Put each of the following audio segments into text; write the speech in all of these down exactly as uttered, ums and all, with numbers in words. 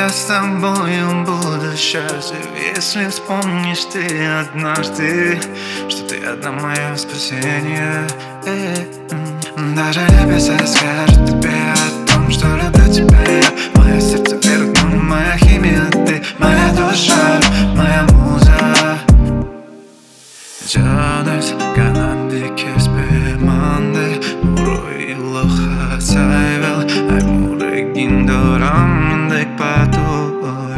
я с тобою буду счастлив, если вспомнишь ты однажды, что ты одна мое спасение. Даже небеса скажут тебе о том, что люблю тебя я. Мое сердце вверх дном, моя химия ты, моя душа, моя муза. Жанес кананды кеспе манды, мурой лоха сайвел, ай мурегин дорамдек патой.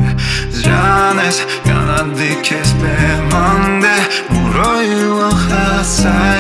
Жанес кананды кеспе манды, мурой лоха сайвел.